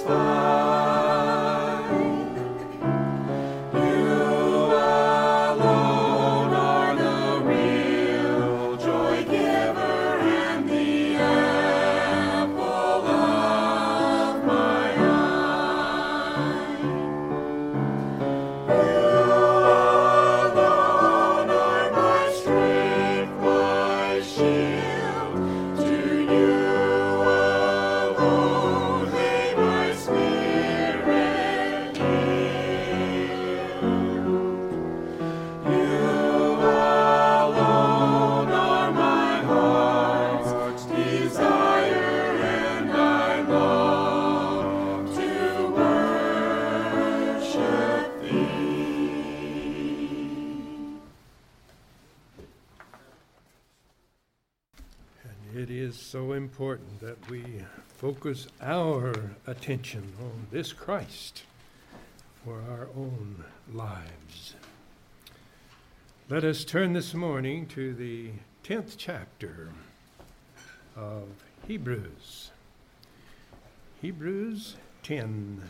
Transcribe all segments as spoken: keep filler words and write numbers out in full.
So important that we focus our attention on this Christ for our own lives. Let us turn this morning to the tenth chapter of Hebrews. Hebrews ten.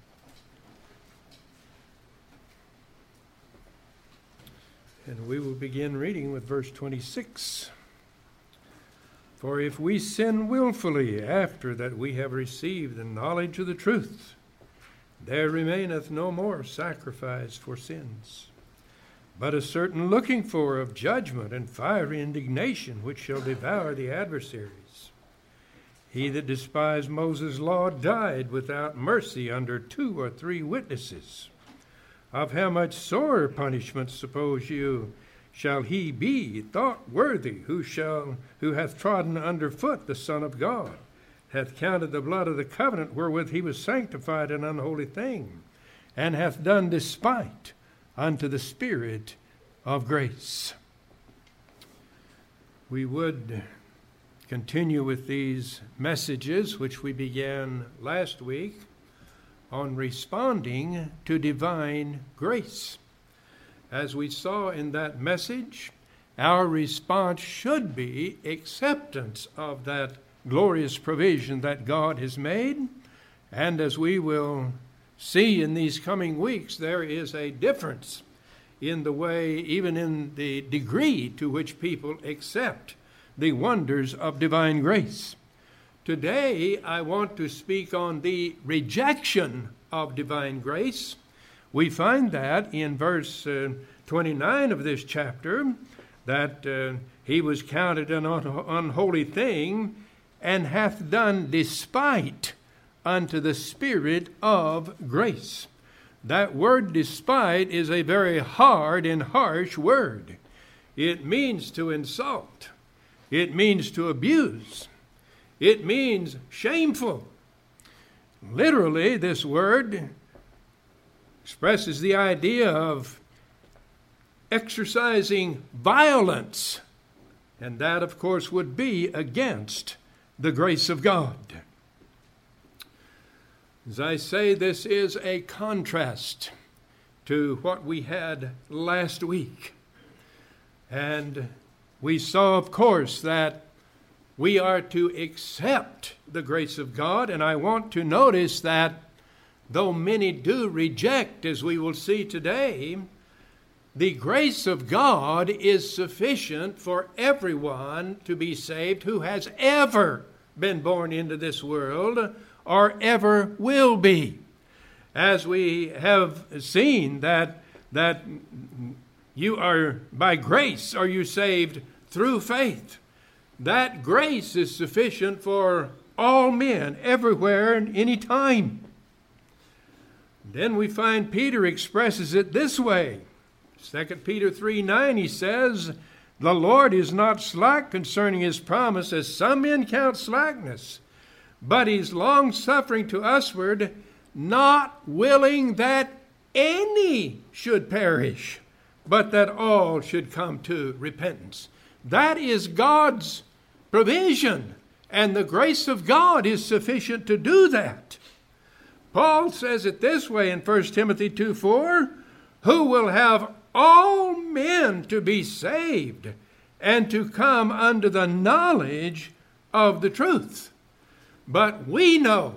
And we will begin reading with verse twenty-six. For if we sin willfully after that we have received the knowledge of the truth, there remaineth no more sacrifice for sins, but a certain looking for of judgment and fiery indignation, which shall devour the adversaries. He that despised Moses' law died without mercy under two or three witnesses. Of how much sorer punishment, suppose you, shall he be thought worthy, who shall who hath trodden under foot the Son of God, hath counted the blood of the covenant wherewith he was sanctified an unholy thing, and hath done despite unto the Spirit of grace. We would continue with these messages which we began last week on responding to divine grace. As we saw in that message, our response should be acceptance of that glorious provision that God has made. And as we will see in these coming weeks, there is a difference in the way, even in the degree to which people accept the wonders of divine grace. Today, I want to speak on the rejection of divine grace. We find that in verse uh, twenty-nine of this chapter, that uh, he was counted an un- unholy thing, and hath done despite unto the Spirit of grace. That word despite is a very hard and harsh word. It means to insult. It means to abuse. It means shameful. Literally, this word expresses the idea of exercising violence, and that, of course, would be against the grace of God. As I say, this is a contrast to what we had last week. And we saw, of course, that we are to accept the grace of God, and I want to notice that though many do reject, as we will see today, the grace of God is sufficient for everyone to be saved who has ever been born into this world or ever will be. As we have seen that, that you are, by grace are you saved through faith. That grace is sufficient for all men, everywhere and any time. Then we find Peter expresses it this way. Second Peter three nine, he says, "The Lord is not slack concerning his promise, as some men count slackness, but he's long-suffering to usward, not willing that any should perish, but that all should come to repentance." That is God's provision, and the grace of God is sufficient to do that. Paul says it this way in First Timothy two four, "Who will have all men to be saved and to come unto the knowledge of the truth." But we know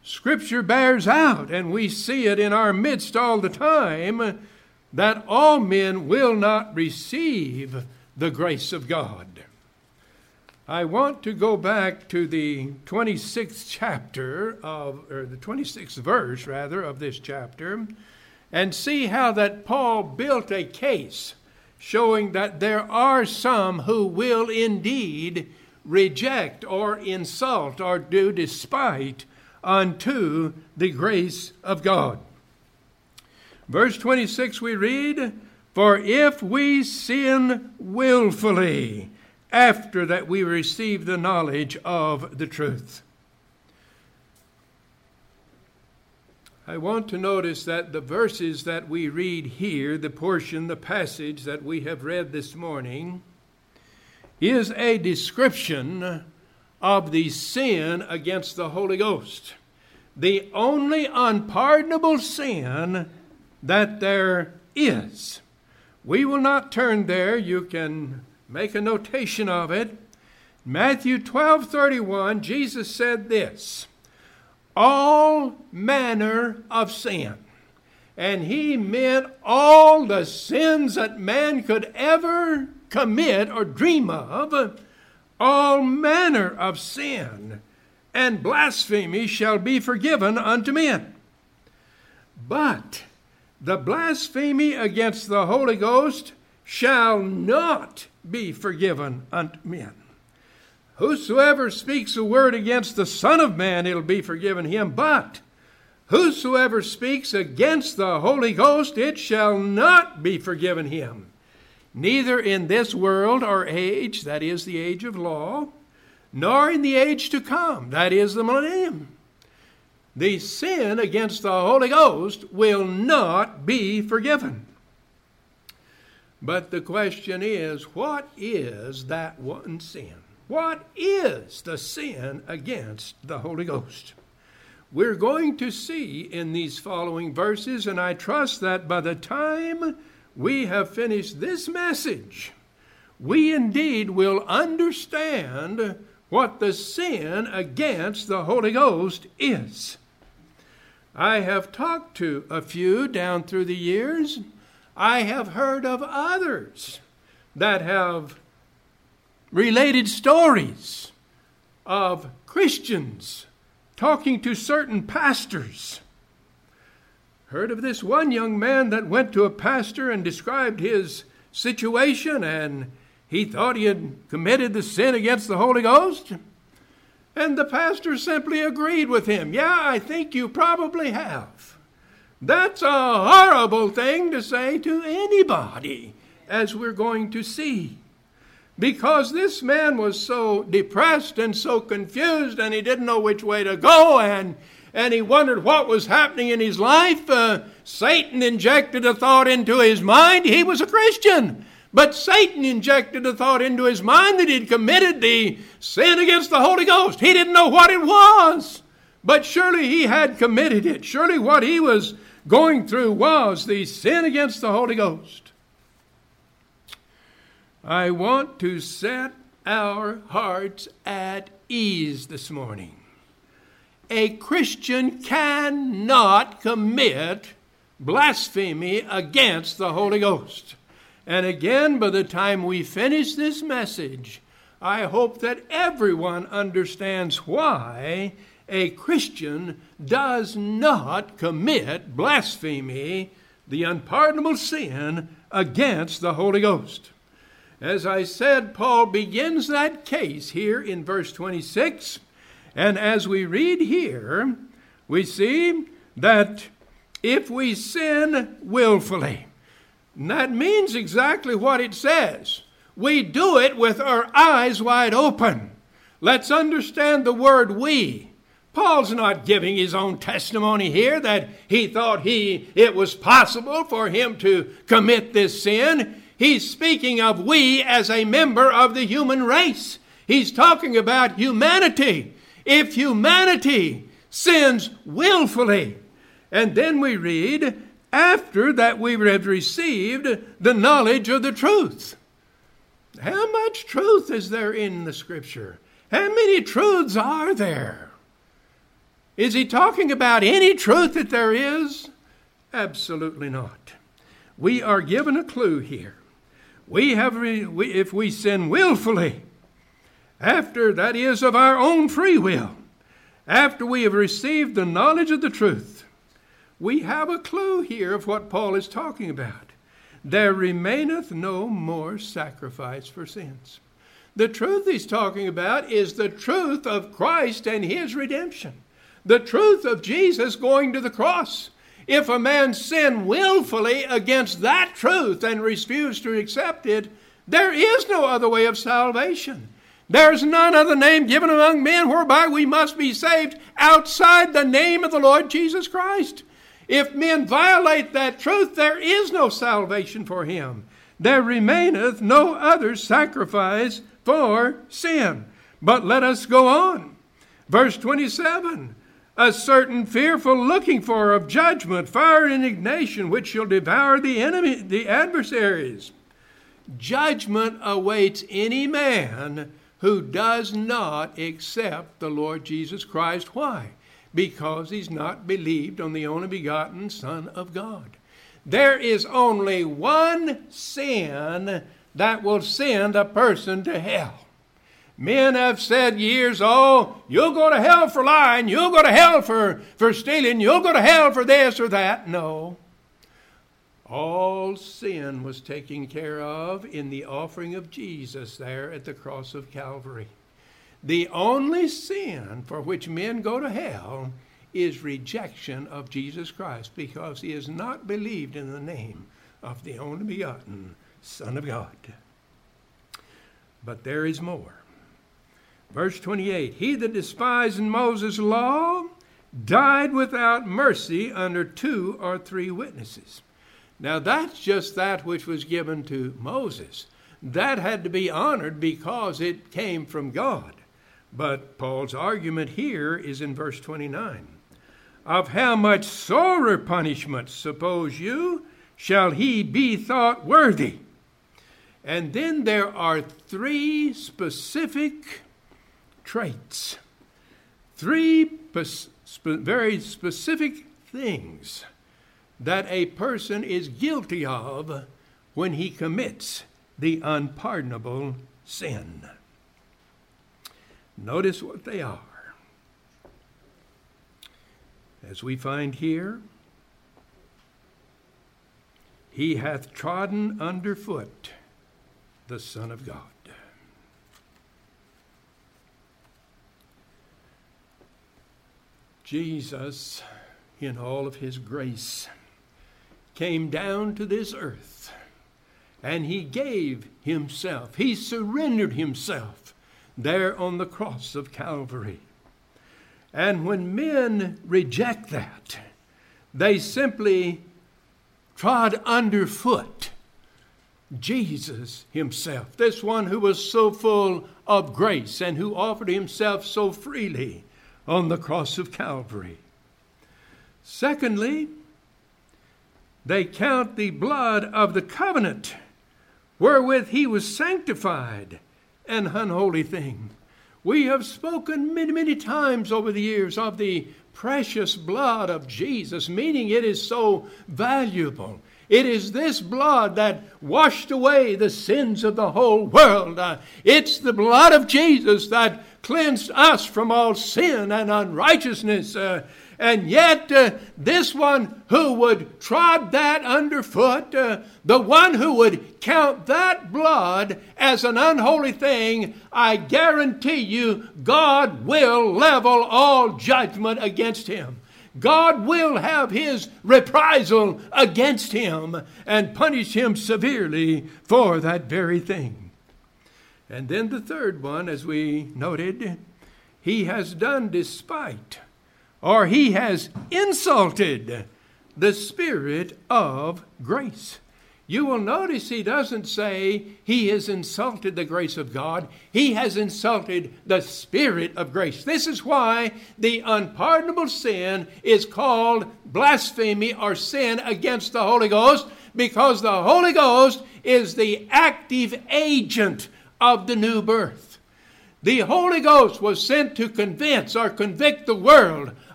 Scripture bears out, and we see it in our midst all the time, that all men will not receive the grace of God. I want to go back to the twenty-sixth chapter of, or the twenty-sixth verse rather of this chapter, and see how that Paul built a case showing that there are some who will indeed reject or insult or do despite unto the grace of God. Verse twenty-six we read, "For if we sin willfully, after that we receive the knowledge of the truth." I want to notice that the verses that we read here, the portion, the passage that we have read this morning, is a description of the sin against the Holy Ghost. The only unpardonable sin that there is. We will not turn there. You can make a notation of it. Matthew twelve thirty-one, Jesus said this, "All manner of sin." And he meant all the sins that man could ever commit or dream of, all manner of sin, and blasphemy shall be forgiven unto men. But the blasphemy against the Holy Ghost shall not be forgiven unto men. Whosoever speaks a word against the Son of Man, it'll be forgiven him. But whosoever speaks against the Holy Ghost, it shall not be forgiven him. Neither in this world or age, that is the age of law, nor in the age to come, that is the millennium. The sin against the Holy Ghost will not be forgiven. But the question is, what is that one sin? What is the sin against the Holy Ghost? We're going to see in these following verses, and I trust that by the time we have finished this message, we indeed will understand what the sin against the Holy Ghost is. I have talked to a few down through the years. I have heard of others that have related stories of Christians talking to certain pastors. Heard of this one young man that went to a pastor and described his situation, and he thought he had committed the sin against the Holy Ghost. And the pastor simply agreed with him. Yeah, I think you probably have. That's a horrible thing to say to anybody, as we're going to see. Because this man was so depressed and so confused, and he didn't know which way to go, and, and he wondered what was happening in his life. Uh, Satan injected a thought into his mind. He was a Christian. But Satan injected a thought into his mind that he'd committed the sin against the Holy Ghost. He didn't know what it was. But surely he had committed it. Surely what he was going through was the sin against the Holy Ghost. I want to set our hearts at ease this morning. A Christian cannot commit blasphemy against the Holy Ghost. And again, by the time we finish this message, I hope that everyone understands why a Christian does not commit blasphemy, the unpardonable sin against the Holy Ghost. As I said, Paul begins that case here in verse twenty-six. And as we read here, we see that if we sin willfully, and that means exactly what it says. We do it with our eyes wide open. Let's understand the word we. Paul's not giving his own testimony here that he thought he it was possible for him to commit this sin. He's speaking of we as a member of the human race. He's talking about humanity. If humanity sins willfully, and then we read, after that we have received the knowledge of the truth. How much truth is there in the Scripture? How many truths are there? Is he talking about any truth that there is? Absolutely not. We are given a clue here. We have, re- we, if we sin willfully, after, that is, of our own free will, after we have received the knowledge of the truth, we have a clue here of what Paul is talking about. There remaineth no more sacrifice for sins. The truth he's talking about is the truth of Christ and his redemption. The truth of Jesus going to the cross. If a man sin willfully against that truth and refuse to accept it, there is no other way of salvation. There's none other name given among men whereby we must be saved outside the name of the Lord Jesus Christ. If men violate that truth, there is no salvation for him. There remaineth no other sacrifice for sin. But let us go on. Verse twenty-seven. A certain fearful looking for of judgment, fire and indignation, which shall devour the enemy, the adversaries. Judgment awaits any man who does not accept the Lord Jesus Christ. Why? Because he's not believed on the only begotten Son of God. There is only one sin that will send a person to hell. Men have said years, oh, you'll go to hell for lying, you'll go to hell for, for stealing, you'll go to hell for this or that. No. All sin was taken care of in the offering of Jesus there at the cross of Calvary. The only sin for which men go to hell is rejection of Jesus Christ, because he is not believed in the name of the only begotten Son of God. But there is more. Verse twenty-eight, he that despised Moses' law died without mercy under two or three witnesses. Now that's just that which was given to Moses. That had to be honored because it came from God. But Paul's argument here is in verse twenty-nine. Of how much sorer punishment, suppose you, shall he be thought worthy? And then there are three specific traits. Three spe- very specific things that a person is guilty of when he commits the unpardonable sin. Notice what they are. As we find here, he hath trodden underfoot the Son of God. Jesus, in all of his grace, came down to this earth, and he gave himself. He surrendered himself there on the cross of Calvary. And when men reject that, they simply trod underfoot Jesus himself, this one who was so full of grace and who offered himself so freely on the cross of Calvary. Secondly, they count the blood of the covenant wherewith he was sanctified an unholy thing. We have spoken many, many times over the years of the precious blood of Jesus, meaning it is so valuable. It is this blood that washed away the sins of the whole world. Uh, it's the blood of Jesus that cleansed us from all sin and unrighteousness. Uh, and yet, uh, this one who would trod that underfoot, uh, the one who would count that blood as an unholy thing, I guarantee you, God will level all judgment against him. God will have his reprisal against him and punish him severely for that very thing. And then the third one, as we noted, he has done despite, or he has insulted the Spirit of grace. You will notice he doesn't say he has insulted the grace of God. He has insulted the Spirit of grace. This is why the unpardonable sin is called blasphemy or sin against the Holy Ghost, because the Holy Ghost is the active agent of the new birth. The Holy Ghost was sent to convince or convict the world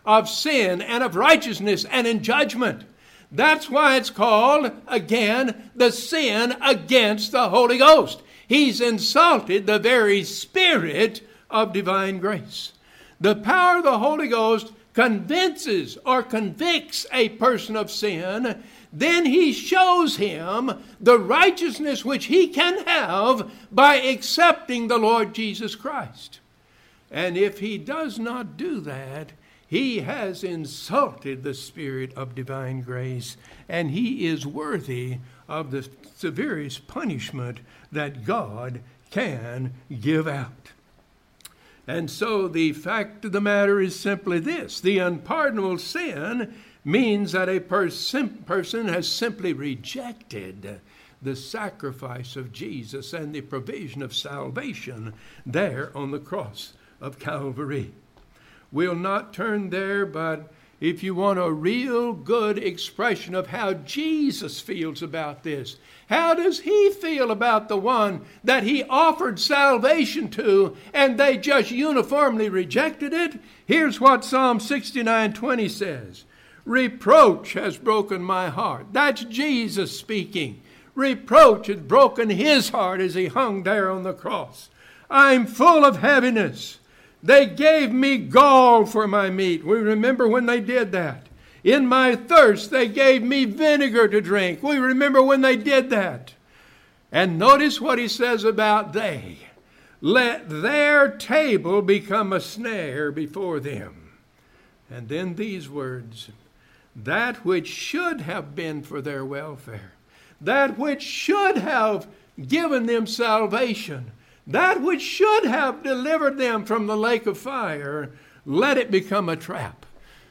of sin and of righteousness and in judgment. That's why it's called, again, the sin against the Holy Ghost. He's insulted the very Spirit of divine grace. The power of the Holy Ghost convinces or convicts a person of sin. Then he shows him the righteousness which he can have by accepting the Lord Jesus Christ. And if he does not do that, he has insulted the Spirit of divine grace, and he is worthy of the severest punishment that God can give out. And so the fact of the matter is simply this: the unpardonable sin means that a person, person has simply rejected the sacrifice of Jesus and the provision of salvation there on the cross of Calvary. We'll not turn there, but if you want a real good expression of how Jesus feels about this, how does he feel about the one that he offered salvation to and they just uniformly rejected it? Here's what Psalm sixty-nine twenty says. Reproach has broken my heart. That's Jesus speaking. Reproach has broken his heart as he hung there on the cross. I'm full of heaviness. They gave me gall for my meat. We remember when they did that. In my thirst, they gave me vinegar to drink. We remember when they did that. And notice what he says about they. Let their table become a snare before them. And then these words. That which should have been for their welfare. That which should have given them salvation. That which should have delivered them from the lake of fire, let it become a trap.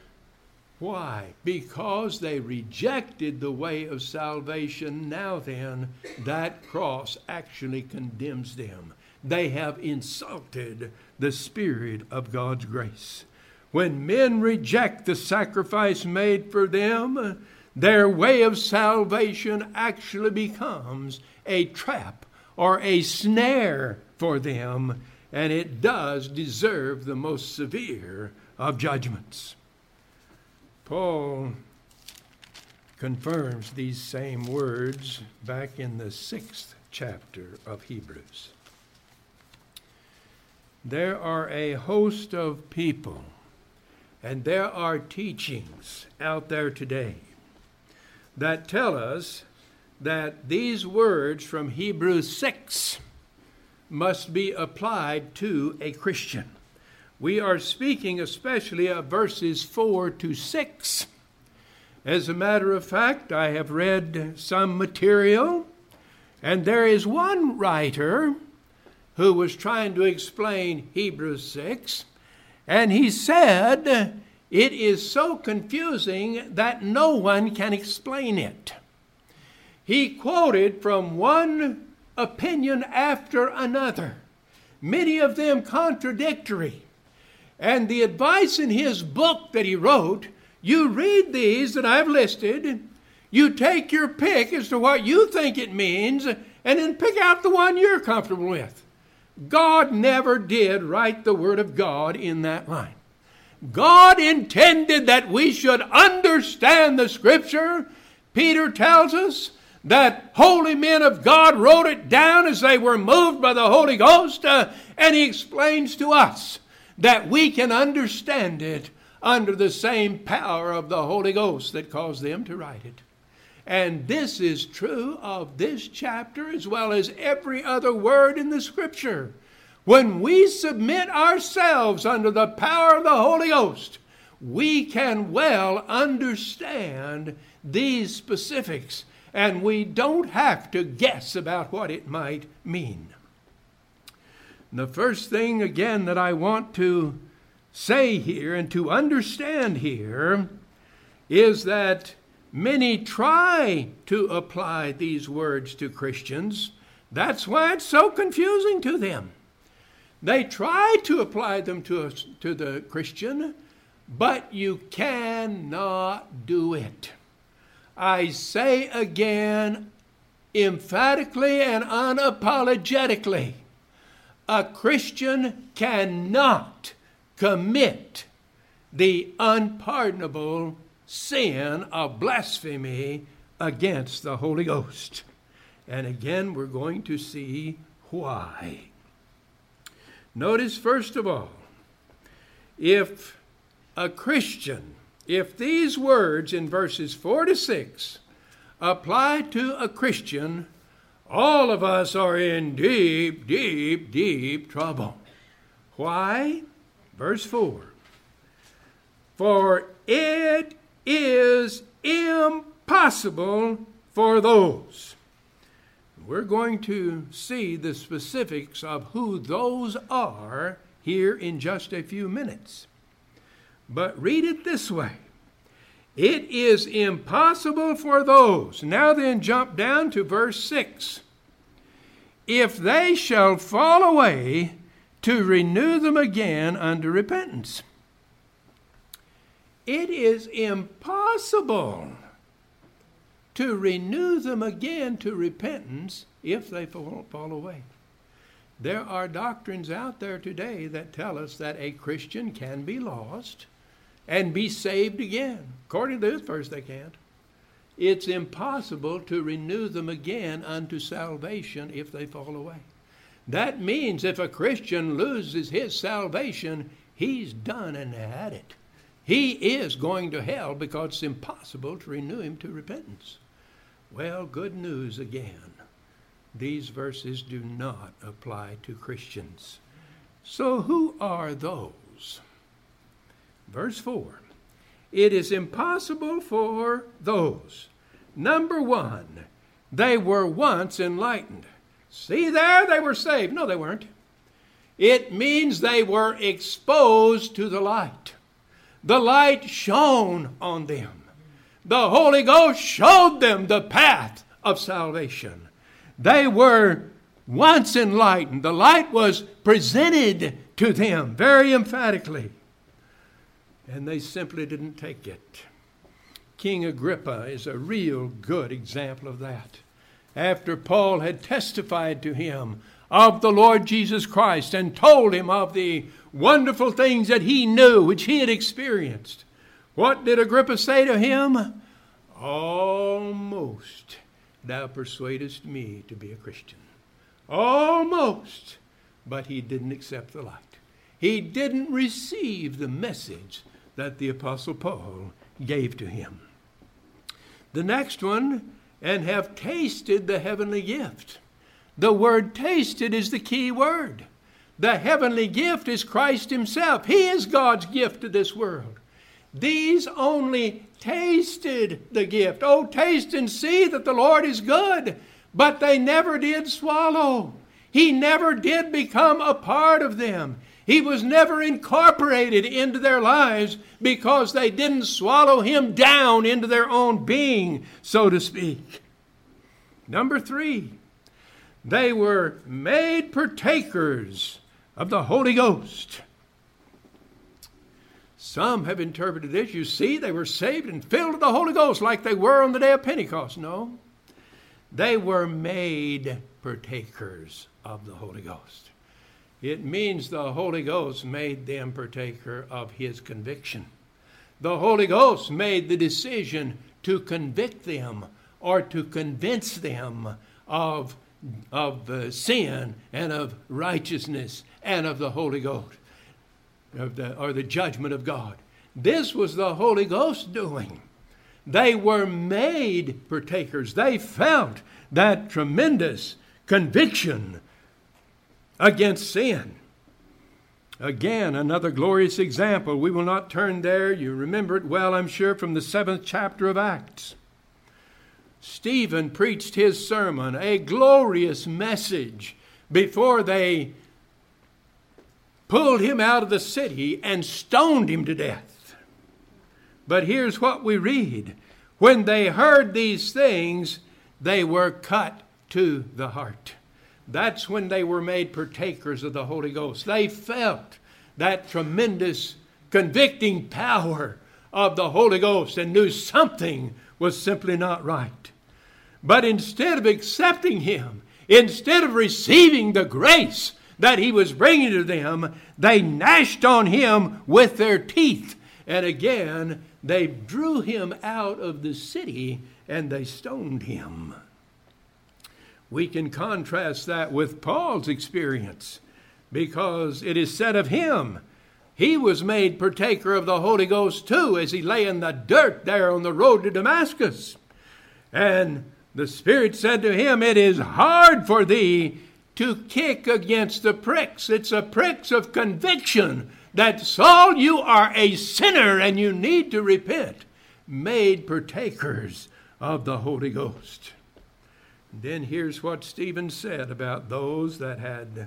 Why? Because they rejected the way of salvation. Now then, that cross actually condemns them. They have insulted the Spirit of God's grace. When men reject the sacrifice made for them, their way of salvation actually becomes a trap or a snare for them, and it does deserve the most severe of judgments. Paul confirms these same words back in the sixth chapter of Hebrews. There are a host of people, and there are teachings out there today that tell us that these words from Hebrews six must be applied to a Christian. We are speaking especially of verses four to six. As a matter of fact, I have read some material, and there is one writer who was trying to explain Hebrews six, and he said it is so confusing that no one can explain it. He quoted from one opinion after another, many of them contradictory. And the advice in his book that he wrote, you read these that I've listed, you take your pick as to what you think it means, and then pick out the one you're comfortable with. God never did write the Word of God in that line. God intended that we should understand the Scripture. Peter tells us that holy men of God wrote it down as they were moved by the Holy Ghost, uh, and he explains to us that we can understand it under the same power of the Holy Ghost that caused them to write it. And this is true of this chapter as well as every other word in the Scripture. When we submit ourselves under the power of the Holy Ghost, we can well understand these specifics, and we don't have to guess about what it might mean. The first thing, again, that I want to say here and to understand here is that many try to apply these words to Christians. That's why it's so confusing to them. They try to apply them to, us, to the Christian, but you cannot do it. I say again, emphatically and unapologetically, a Christian cannot commit the unpardonable sin of blasphemy against the Holy Ghost. And again, we're going to see why. Notice, first of all, if a Christian, if these words in verses four to six apply to a Christian, all of us are in deep, deep, deep trouble. Why? Verse four. For it is impossible for those. We're going to see the specifics of who those are here in just a few minutes. But read it this way. It is impossible for those. Now then, jump down to verse six. If they shall fall away, to renew them again unto repentance. It is impossible to renew them again to repentance if they fall, fall away. There are doctrines out there today that tell us that a Christian can be lost and be saved again. According to this verse, they can't. It's impossible to renew them again unto salvation if they fall away. That means if a Christian loses his salvation, he's done and had it. He is going to hell because it's impossible to renew him to repentance. Well, good news again. These verses do not apply to Christians. So who are those? Verse four. It is impossible for those. Number one, they were once enlightened. See there, they were saved. No, they weren't. It means they were exposed to the light. The light shone on them. The Holy Ghost showed them the path of salvation. They were once enlightened. The light was presented to them very emphatically. And they simply didn't take it. King Agrippa is a real good example of that. After Paul had testified to him of the Lord Jesus Christ and told him of the wonderful things that he knew, which he had experienced, what did Agrippa say to him? Almost thou persuadest me to be a Christian. Almost. But he didn't accept the light. He didn't receive the message that the Apostle Paul gave to him. The next one, and have tasted the heavenly gift. The word tasted is the key word. The heavenly gift is Christ himself. He is God's gift to this world. These only tasted the gift. Oh, taste and see that the Lord is good. But they never did swallow. He never did become a part of them. He was never incorporated into their lives because they didn't swallow him down into their own being, so to speak. Number three, they were made partakers of the Holy Ghost. Some have interpreted this. You see, they were saved and filled with the Holy Ghost like they were on the day of Pentecost. No, they were made partakers of the Holy Ghost. It means the Holy Ghost made them partaker of his conviction. The Holy Ghost made the decision to convict them or to convince them of, of uh, sin and of righteousness and of the Holy Ghost, of the, or the judgment of God. This was the Holy Ghost doing. They were made partakers. They felt that tremendous conviction against sin. Again, another glorious example. We will not turn there. You remember it well, I'm sure, from the seventh chapter of Acts. Stephen preached his sermon, a glorious message, before they pulled him out of the city and stoned him to death. But here's what we read. When they heard these things, they were cut to the heart. That's when they were made partakers of the Holy Ghost. They felt that tremendous convicting power of the Holy Ghost and knew something was simply not right. But instead of accepting him, instead of receiving the grace that he was bringing to them, they gnashed on him with their teeth And again, they drew him out of the city and they stoned him. We can contrast that with Paul's experience, because it is said of him, he was made partaker of the Holy Ghost too, as he lay in the dirt there on the road to Damascus. And the Spirit said to him, it is hard for thee to kick against the pricks. It's the pricks of conviction that, Saul, you are a sinner and you need to repent. Made partakers of the Holy Ghost. And then here's what Stephen said about those that had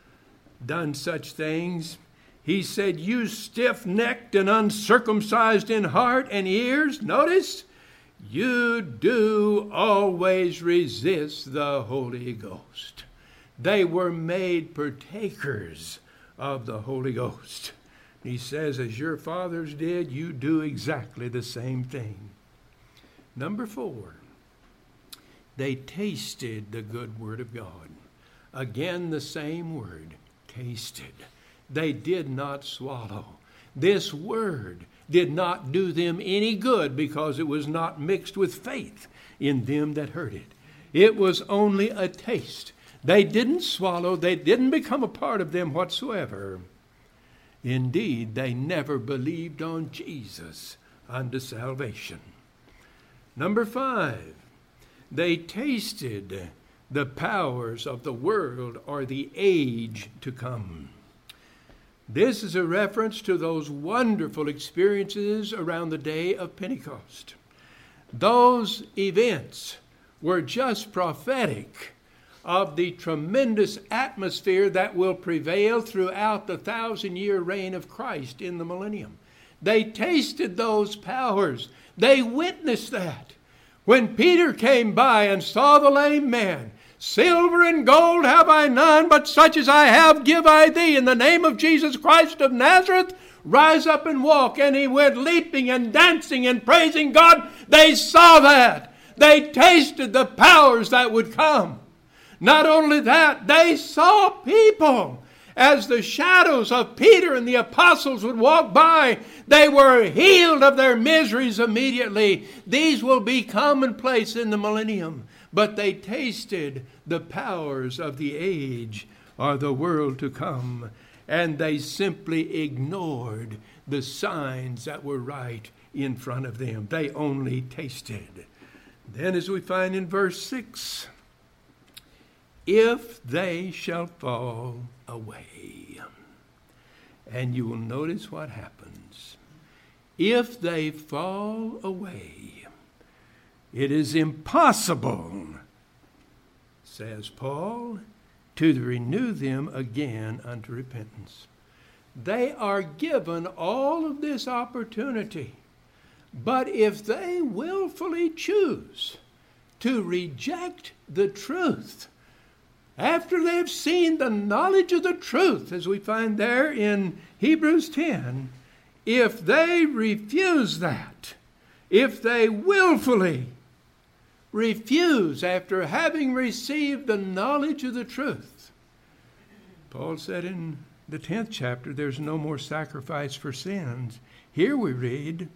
done such things. He said, you stiff-necked and uncircumcised in heart and ears, notice, you do always resist the Holy Ghost. They were made partakers of the Holy Ghost. He says, as your fathers did, you do exactly the same thing. Number four, they tasted the good word of God. Again, the same word, tasted. They did not swallow. This word did not do them any good because it was not mixed with faith in them that heard it. It was only a taste. They didn't swallow. They didn't become a part of them whatsoever. Indeed, they never believed on Jesus unto salvation. Number five, they tasted the powers of the world or the age to come. This is a reference to those wonderful experiences around the day of Pentecost. Those events were just prophetic of the tremendous atmosphere that will prevail throughout the thousand-year reign of Christ in the millennium. They tasted those powers. They witnessed that. When Peter came by and saw the lame man, silver and gold have I none, but such as I have give I thee. In the name of Jesus Christ of Nazareth, rise up and walk. And he went leaping and dancing and praising God. They saw that. They tasted the powers that would come. Not only that, they saw people. As the shadows of Peter and the apostles would walk by, they were healed of their miseries immediately. These will be commonplace in the millennium. But they tasted the powers of the age or the world to come, and they simply ignored the signs that were right in front of them. They only tasted. Then, as we find in verse six, if they shall fall away. And you will notice what happens. If they fall away, it is impossible, says Paul, to renew them again unto repentance. They are given all of this opportunity. But if they willfully choose to reject the truth, after they've seen the knowledge of the truth, as we find there in Hebrews ten, if they refuse that, if they willfully refuse after having received the knowledge of the truth, Paul said in the tenth chapter, there's no more sacrifice for sins. Here we read,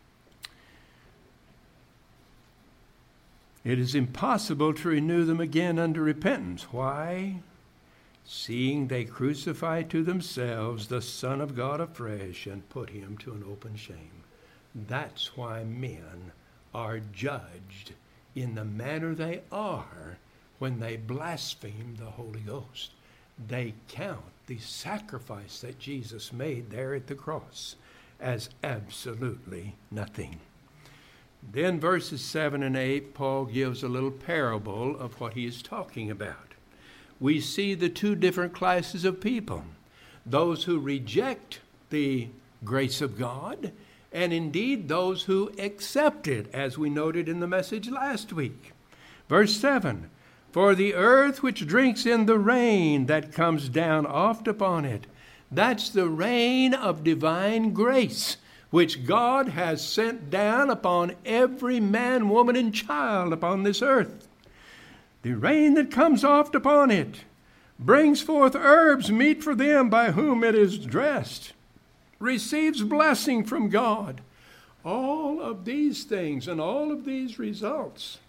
it is impossible to renew them again unto repentance. Why? Seeing they crucify to themselves the Son of God afresh and put him to an open shame. That's why men are judged in the manner they are when they blaspheme the Holy Ghost. They count the sacrifice that Jesus made there at the cross as absolutely nothing. Then verses seven and eight, Paul gives a little parable of what he is talking about. We see the two different classes of people. Those who reject the grace of God, and indeed those who accept it, as we noted in the message last week. Verse seven, for the earth which drinks in the rain that comes down oft upon it, that's the rain of divine grace, which God has sent down upon every man, woman, and child upon this earth. The rain that comes oft upon it brings forth herbs meet for them by whom it is dressed. receives blessing from God. All of these things and all of these results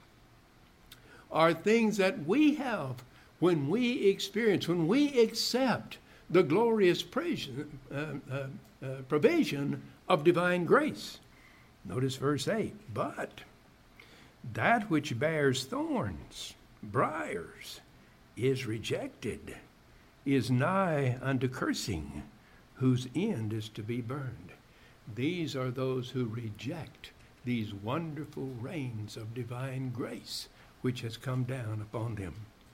are things that we have when we experience, when we accept the glorious provision, uh, uh, uh, provision of divine grace. Notice verse eight. But that which bears thorns, briars, is rejected, is nigh unto cursing, whose end is to be burned. These are those who reject these wonderful rains of divine grace which has come down upon them.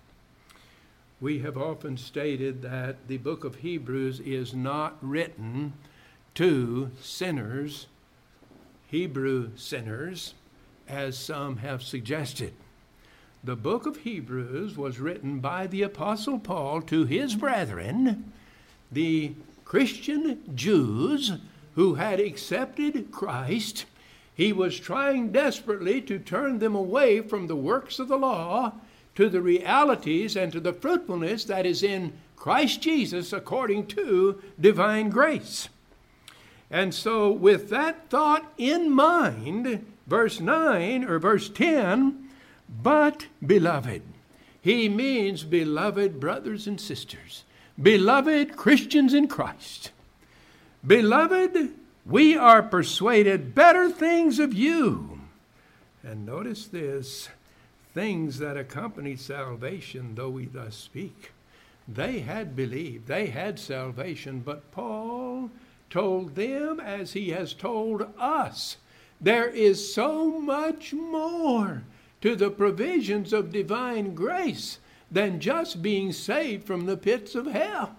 We have often stated that the book of Hebrews is not written to sinners, Hebrew sinners, as some have suggested. The book of Hebrews was written by the Apostle Paul to his brethren, the Christian Jews who had accepted Christ. He was trying desperately to turn them away from the works of the law to the realities and to the fruitfulness that is in Christ Jesus according to divine grace. And so with that thought in mind, verse nine or verse ten, but beloved, he means beloved brothers and sisters, beloved Christians in Christ. Beloved, we are persuaded better things of you. And notice this, things that accompany salvation, though we thus speak. They had believed, they had salvation, but Paul told them as he has told us, there is so much more to the provisions of divine grace than just being saved from the pits of hell.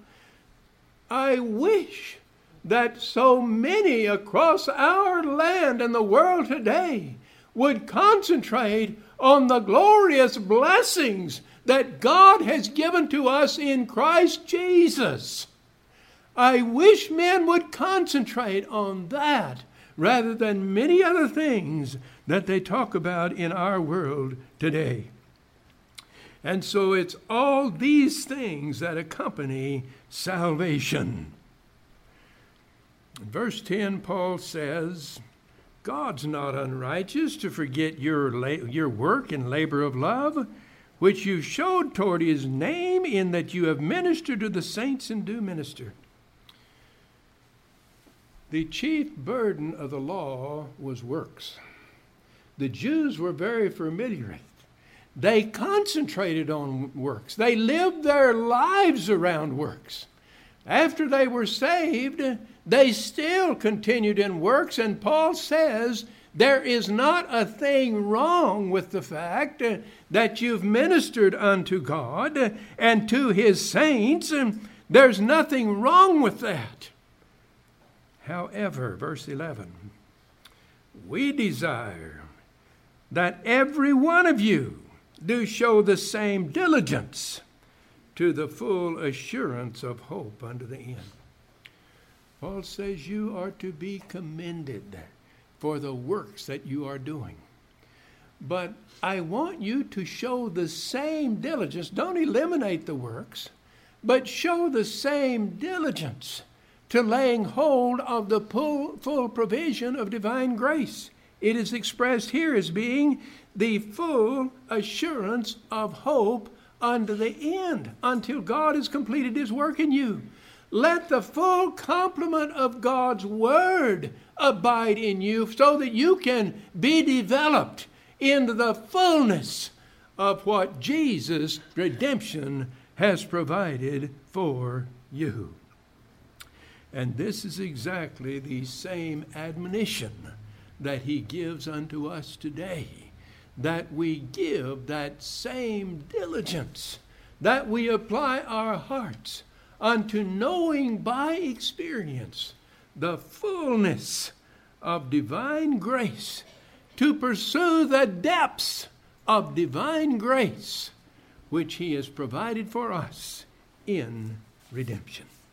I wish that so many across our land and the world today would concentrate on the glorious blessings that God has given to us in Christ Jesus. I wish men would concentrate on that rather than many other things that they talk about in our world today. And so it's all these things that accompany salvation. In verse ten, Paul says, God's not unrighteous to forget your, la- your work and labor of love, which you showed toward his name, in that you have ministered to the saints and do minister. The chief burden of the law was works. The Jews were very familiar with it. They concentrated on works. They lived their lives around works. After they were saved, they still continued in works, and Paul says there is not a thing wrong with the fact that you've ministered unto God and to his saints. There's nothing wrong with that. However, verse eleven, we desire that every one of you do show the same diligence to the full assurance of hope unto the end. Paul says you are to be commended for the works that you are doing. But I want you to show the same diligence. Don't eliminate the works, but show the same diligence to laying hold of the full, full provision of divine grace. It is expressed here as being the full assurance of hope unto the end, until God has completed his work in you. Let the full complement of God's word abide in you so that you can be developed into the fullness of what Jesus' redemption has provided for you. And this is exactly the same admonition that he gives unto us today, that we give that same diligence, that we apply our hearts unto knowing by experience the fullness of divine grace, to pursue the depths of divine grace which he has provided for us in redemption.